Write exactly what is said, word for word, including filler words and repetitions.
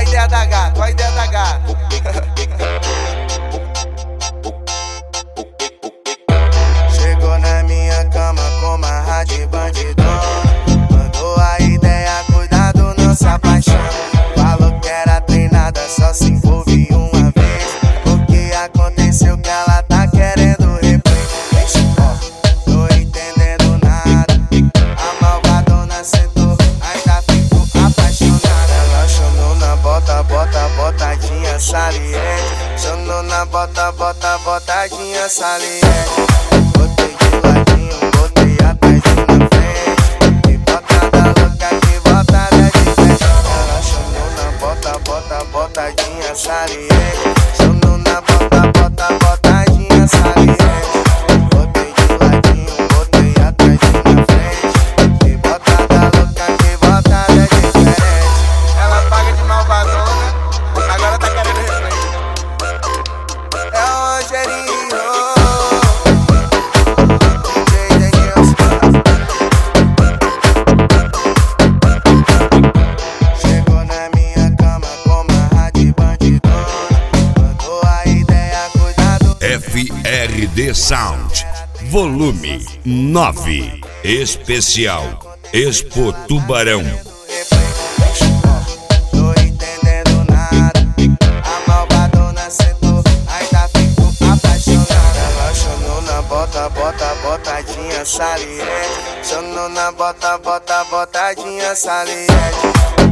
a ideia da gata, a ideia da gata. Chegou na minha cama com uma rádio bandidona. Mandou a ideia, cuidado, não se apaixona. Falou que era treinada, só se envolve uma vez. O que aconteceu que ela tá querendo replay. Tô entendendo nada. A malvadona sentou, ainda ficou apaixonada. Ela chamou na bota, bota, botadinha saliente. Chamou na bota, bota, botadinha saliente. Botei de ladinho, botei atrás e na frente. Que botada louca, que botada diferente. Ela chamou na bota, bota, botadinha saliente. Chamou na bota, bota, botadinha saliente. Botei de ladinho, botei atrás e na frente. Que botada louca, que botada diferente. Ela paga de malvadona, agora tá querendo replay. É o Rogerinho. F R D Sound, volume nove, especial Expo Tubarão. Tô entendendo nada. A malvadona sentou, ainda ficou apaixonada. Ela chamou na bota, bota, botadinha saliente. Chamou na bota, bota, botadinha saliente.